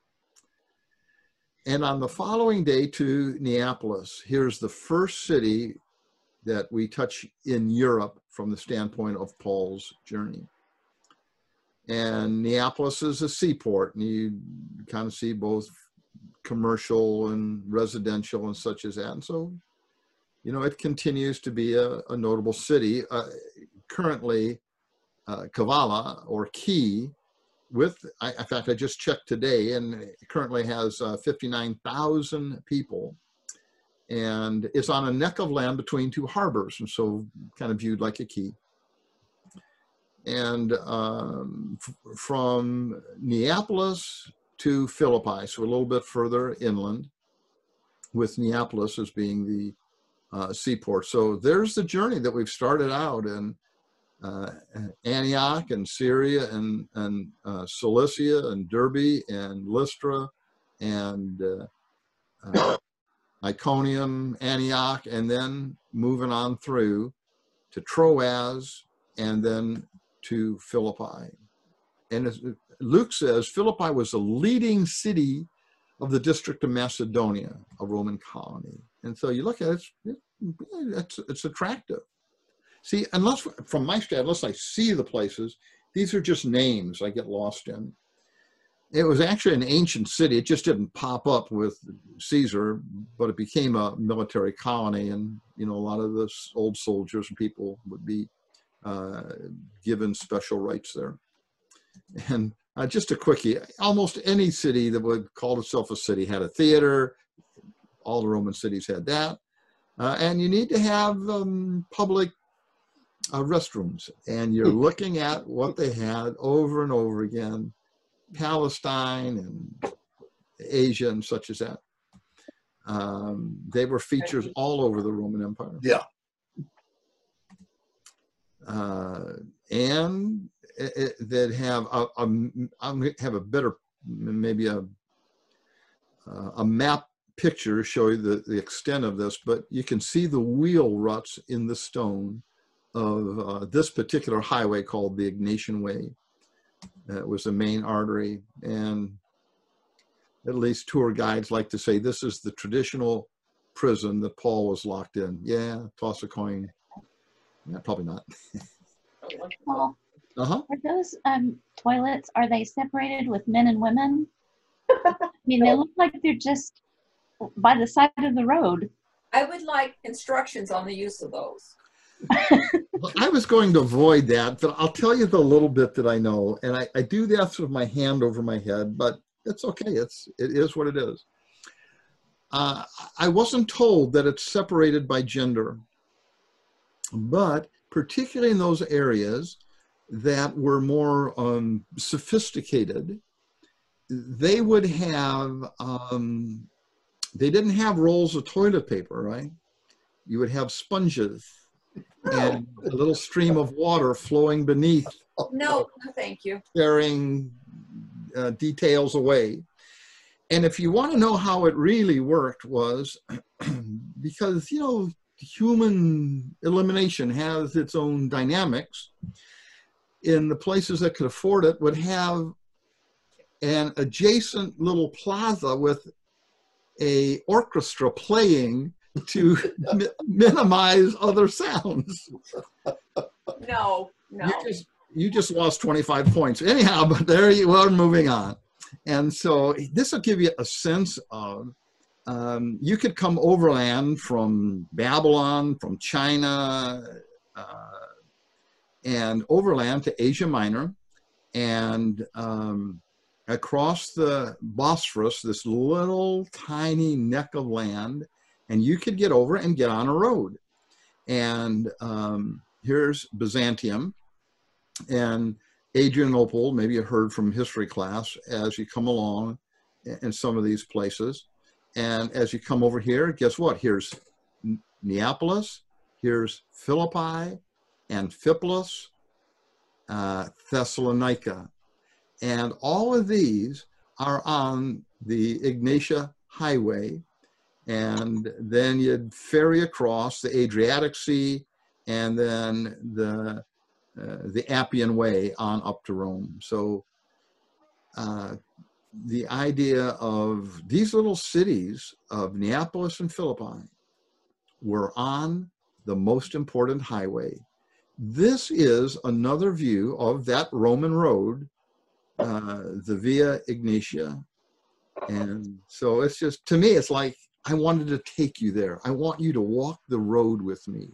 And on the following day to Neapolis, here's the first city that we touch in Europe from the standpoint of Paul's journey. And Neapolis is a seaport, and you kind of see both commercial and residential and such as that. And so, you know, it continues to be a, a notable city. Uh, currently, uh, Kavala, or Key, with, I, in fact, I just checked today, and it currently has uh, fifty-nine thousand people. And it's on a neck of land between two harbors, and so kind of viewed like a key. And um, from Neapolis to Philippi, so a little bit further inland, with Neapolis as being the uh, seaport. So there's the journey that we've started out in uh, Antioch and Syria and, and uh, Cilicia and Derbe and Lystra and uh, uh, Iconium, Antioch, and then moving on through to Troas and then to Philippi. And as Luke says, Philippi was the leading city of the district of Macedonia, a Roman colony. And so you look at it, it's, it's, it's attractive. See, unless, from my stand, unless I see the places, these are just names I get lost in. It was actually an ancient city. It just didn't pop up with Caesar, but it became a military colony. And, you know, a lot of the old soldiers and people would be uh, given special rights there. And uh, just a quickie, almost any city that would call itself a city had a theater. All the Roman cities had that. Uh, and you need to have um, public uh, restrooms. And you're looking at what they had over and over again. Palestine and Asia and such as that. Um, they were features all over the Roman Empire. Yeah. Uh, and it, it, that have a, a have a better, maybe a a map picture show you the, the extent of this, but you can see the wheel ruts in the stone of uh, this particular highway called the Ignatian Way. Uh, it was the main artery, and at least tour guides like to say this is the traditional prison that Paul was locked in. Yeah, toss a coin. Yeah, probably not. Well, Uh-huh. are those um, toilets, are they separated with men and women? I mean, they look like they're just by the side of the road. I would like instructions on the use of those. Well, I was going to avoid that, but I'll tell you the little bit that I know, and I, I do that with my hand over my head, but it's okay. It's it is what it is. Uh, I wasn't told that it's separated by gender, but particularly in those areas that were more um, sophisticated, they would have, um, they didn't have rolls of toilet paper, right? You would have sponges and a little stream of water flowing beneath, No, no, thank you. carrying uh, details away. And if you want to know how it really worked was because, you know, human elimination has its own dynamics. In the places that could afford it would have an adjacent little plaza with a orchestra playing to mi minimize other sounds. No, no. You just, you just lost twenty-five points. Anyhow, but there you are, moving on. And so this will give you a sense of, um, you could come overland from Babylon, from China, uh, and overland to Asia Minor, and um, across the Bosphorus, this little tiny neck of land, and you could get over and get on a road. And um, here's Byzantium, and Adrianople, maybe you heard from history class, as you come along in some of these places. And as you come over here, guess what? Here's Neapolis, here's Philippi, Amphipolis, uh, Thessalonica. And all of these are on the Egnatia Highway. And then you'd ferry across the Adriatic Sea and then the, uh, the Appian Way on up to Rome. So uh, the idea of these little cities of Neapolis and Philippi were on the most important highway. This is another view of that Roman road, uh, the Via Egnatia. And so it's just, to me, it's like, I wanted to take you there. I want you to walk the road with me.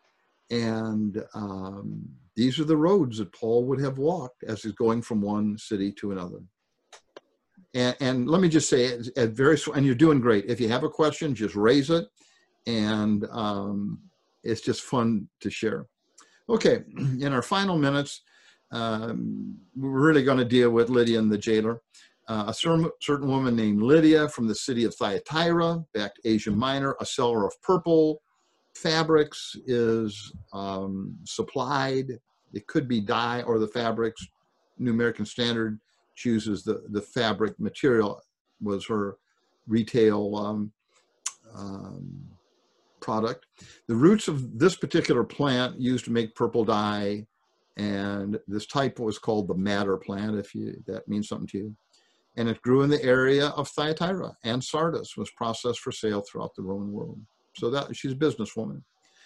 And um, these are the roads that Paul would have walked as he's going from one city to another. And, and let me just say, at, at very, and you're doing great. If you have a question, just raise it. And um, it's just fun to share. Okay, in our final minutes, um, we're really going to deal with Lydia and the jailer. Uh, a certain, certain woman named Lydia from the city of Thyatira, back to Asia Minor, a seller of purple fabrics, is um, supplied. It could be dye or the fabrics. New American Standard chooses the, the fabric material was her retail um, um, product. The roots of this particular plant used to make purple dye, and this type was called the madder plant, if you, that means something to you. And it grew in the area of Thyatira, and Sardis was processed for sale throughout the Roman world. So that she's a businesswoman.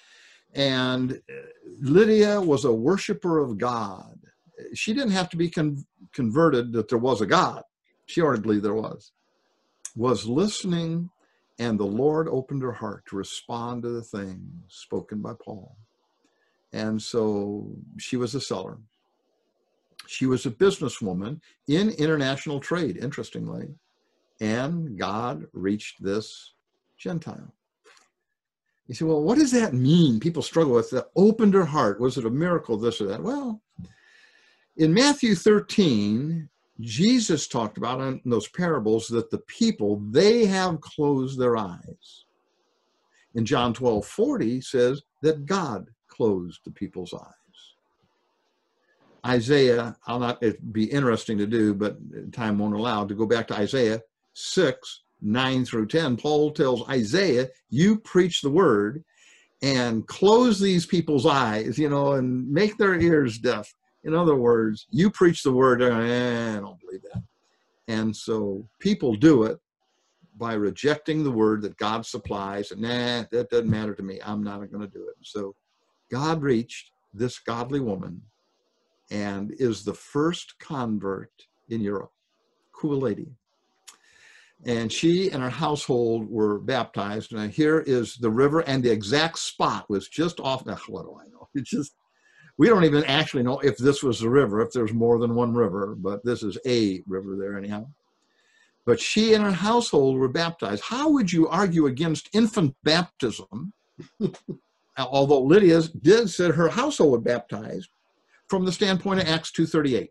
And Lydia was a worshiper of God. She didn't have to be con converted that there was a God. She already believed there was. Was listening, and the Lord opened her heart to respond to the things spoken by Paul. And so she was a seller. She was a businesswoman in international trade, interestingly, and God reached this Gentile. You say, well, what does that mean? People struggle with that. Opened her heart. Was it a miracle, this or that? Well, in Matthew thirteen, Jesus talked about in those parables that the people, they have closed their eyes. In John twelve forty says that God closed the people's eyes. Isaiah, I'll not, it'd be interesting to do, but time won't allow, to go back to Isaiah six, nine through ten. Paul tells Isaiah, you preach the word, and close these people's eyes, you know, and make their ears deaf. In other words, you preach the word, they're going, eh, I don't believe that. And so people do it by rejecting the word that God supplies. And nah, that doesn't matter to me. I'm not going to do it. So God reached this godly woman and is the first convert in Europe. Cool lady. And she and her household were baptized. And here is the river, and the exact spot was just off. Now, what do I know? It's just, we don't even actually know if this was the river, if there's more than one river, but this is a river there anyhow. But she and her household were baptized. How would you argue against infant baptism? Although Lydia did say her household was baptized from the standpoint of Acts two thirty-eight.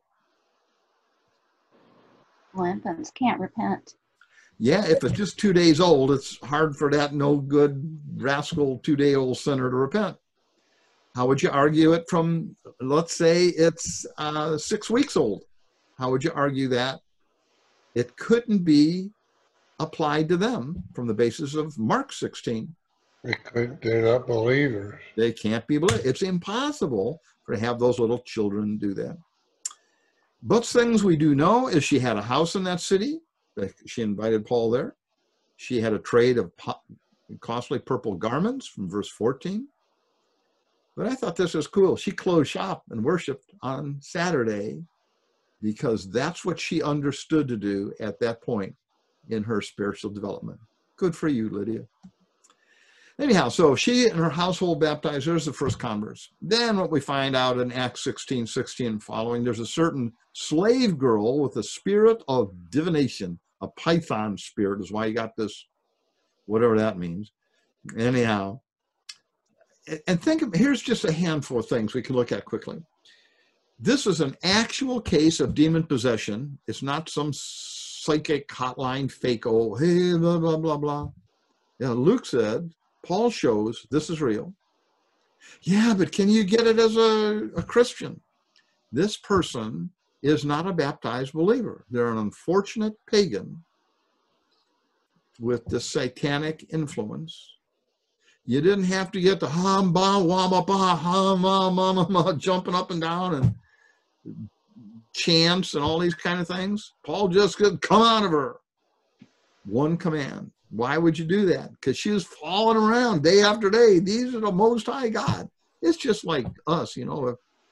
Well, infants can't repent. Yeah, if it's just two days old, it's hard for that no good rascal two-day-old sinner to repent. How would you argue it from, let's say it's uh, six weeks old? How would you argue that? It couldn't be applied to them from the basis of Mark sixteen. They could, they're not believers. They can't be believed. It's impossible for to have those little children do that. But things we do know is she had a house in that city. She invited Paul there. She had a trade of costly purple garments from verse fourteen. But I thought this was cool. She closed shop and worshiped on Saturday because that's what she understood to do at that point in her spiritual development. Good for you, Lydia. Anyhow, so she and her household baptized. There's the first converts. Then what we find out in Acts sixteen, sixteen and following, there's a certain slave girl with a spirit of divination. A python spirit is why you got this, whatever that means. Anyhow, and think of, here's just a handful of things we can look at quickly. This is an actual case of demon possession. It's not some psychic hotline fake, oh, hey, blah, blah, blah, blah. Yeah, Luke said, Paul shows this is real. Yeah, but can you get it as a, a Christian? This person is not a baptized believer. They're an unfortunate pagan with the satanic influence. You didn't have to get the hum, ba, wa, ba, ba, hum, ma, ma, ma, ma, jumping up and down and chants and all these kind of things. Paul just could come out of her. One command. Why would you do that? Because she was falling around day after day. These are the Most High God. It's just like us, you know. If,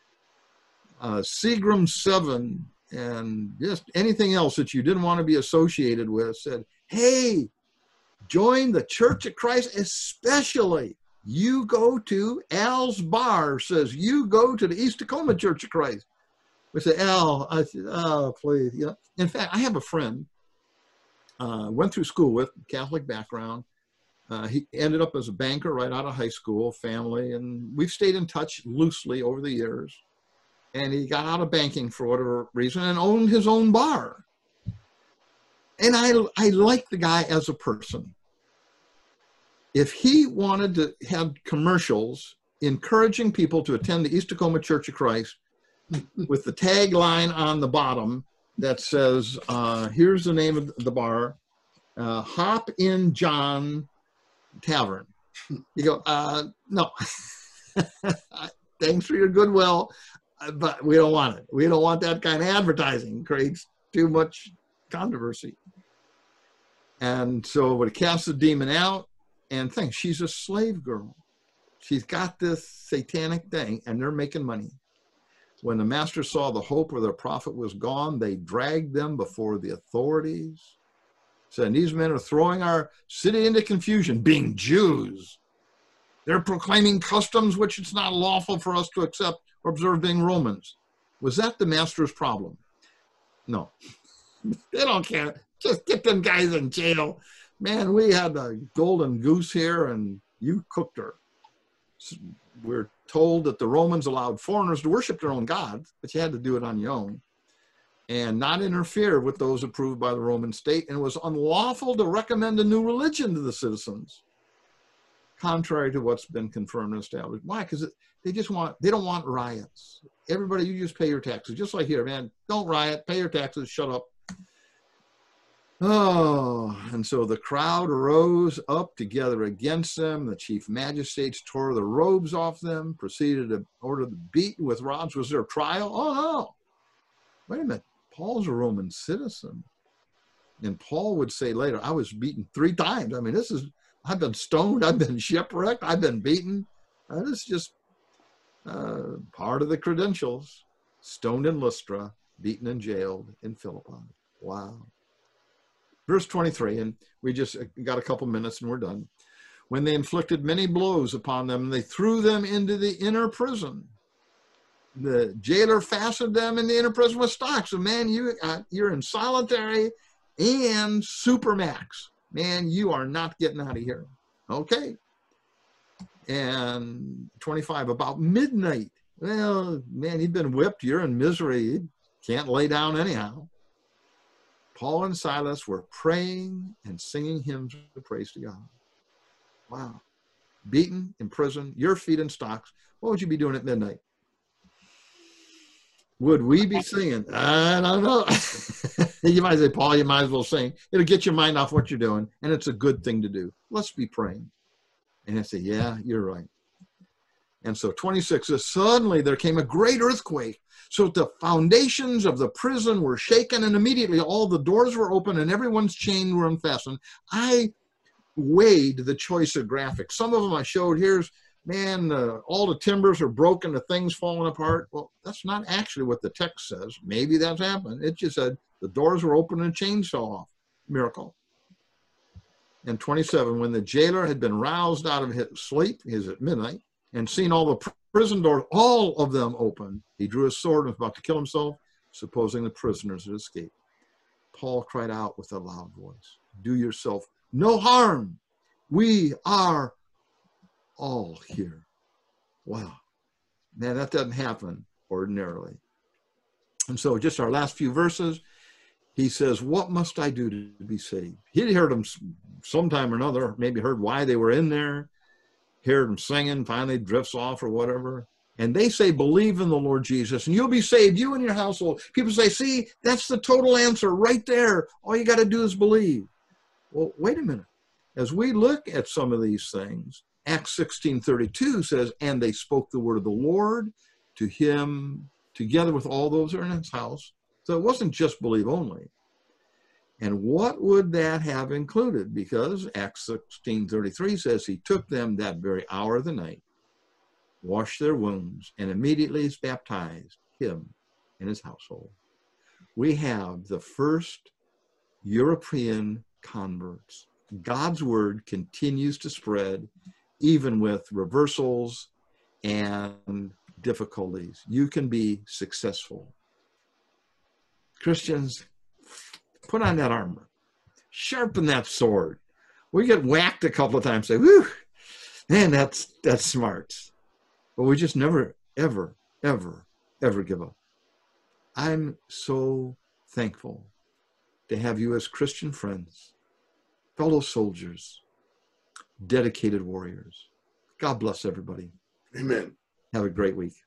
uh, Seagram seven and just anything else that you didn't want to be associated with said, hey, join the Church of Christ, especially you go to Al's Bar, says you go to the East Tacoma Church of Christ. We say, Al, I said, oh, please. You know, in fact, I have a friend, uh, went through school with, Catholic background. Uh, he ended up as a banker right out of high school, family, and we've stayed in touch loosely over the years. And he got out of banking for whatever reason and owned his own bar. And I, I like the guy as a person. If he wanted to have commercials encouraging people to attend the East Tacoma Church of Christ with the tagline on the bottom that says, uh, here's the name of the bar, uh, Hop in John Tavern. You go, uh, no, thanks for your goodwill, but we don't want it. We don't want that kind of advertising. It creates too much controversy. And so we cast the demon out and think she's a slave girl. She's got this satanic thing and they're making money. When the master saw the hope of their prophet was gone, they dragged them before the authorities. Said, these men are throwing our city into confusion, being Jews. They're proclaiming customs which it's not lawful for us to accept or observe, being Romans. Was that the master's problem? No. They don't care. Just get them guys in jail. Man, we had a golden goose here and you cooked her. We're told that the Romans allowed foreigners to worship their own gods, but you had to do it on your own and not interfere with those approved by the Roman state. And it was unlawful to recommend a new religion to the citizens, contrary to what's been confirmed and established. Why? Because they just want, they don't want riots. Everybody, you just pay your taxes. Just like here, man, don't riot, pay your taxes, shut up. Oh, and so the crowd rose up together against them. The chief magistrates tore the robes off them, proceeded to order the beat with rods. Was there a trial? Oh, no. Wait a minute. Paul's a Roman citizen. And Paul would say later, I was beaten three times. I mean, this is, I've been stoned. I've been shipwrecked. I've been beaten. Uh, this is just uh, part of the credentials. Stoned in Lystra, beaten and jailed in Philippi. Wow. Verse twenty-three, and we just got a couple minutes and we're done. When they inflicted many blows upon them, they threw them into the inner prison. The jailer fastened them in the inner prison with stocks. So, man, you, uh, you're in solitary and supermax. Man, you are not getting out of here. Okay. And twenty-five, about midnight. Well, man, you've been whipped. You're in misery. You can't lay down anyhow. Paul and Silas were praying and singing hymns of praise to God. Wow. Beaten, in prison, your feet in stocks. What would you be doing at midnight? Would we be singing? I don't know. You might say, Paul, you might as well sing. It'll get your mind off what you're doing, and it's a good thing to do. Let's be praying. And I say, yeah, you're right. And so twenty-six says, suddenly there came a great earthquake, so the foundations of the prison were shaken, and immediately all the doors were open and everyone's chains were unfastened. I weighed the choice of graphics. Some of them I showed. Here's, man, uh, all the timbers are broken, the things falling apart. Well, that's not actually what the text says. Maybe that's happened. It just said the doors were open and chains fell off. Miracle. And twenty-seven, when the jailer had been roused out of his sleep, his at midnight, and seen all the prison doors, all of them open, he drew his sword and was about to kill himself, supposing the prisoners had escaped. Paul cried out with a loud voice, do yourself no harm. We are all here. Wow. Man, that doesn't happen ordinarily. And so just our last few verses, he says, what must I do to be saved? He'd heard them sometime or another, maybe heard why they were in there, heard them singing, finally drifts off or whatever. And they say, believe in the Lord Jesus and you'll be saved, you and your household. People say, see, that's the total answer right there. All you got to do is believe. Well, wait a minute. As we look at some of these things, Acts sixteen thirty-two says, and they spoke the word of the Lord to him together with all those who are in his house. So it wasn't just believe only. And what would that have included? Because Acts sixteen thirty-three says he took them that very hour of the night, washed their wounds, and immediately baptized him and his household. We have the first European converts. God's word continues to spread even with reversals and difficulties. You can be successful. Christians, put on that armor. Sharpen that sword. We get whacked a couple of times, say, whew, man, that's, that's smart. But we just never, ever, ever, ever give up. I'm so thankful to have you as Christian friends, fellow soldiers, dedicated warriors. God bless everybody. Amen. Have a great week.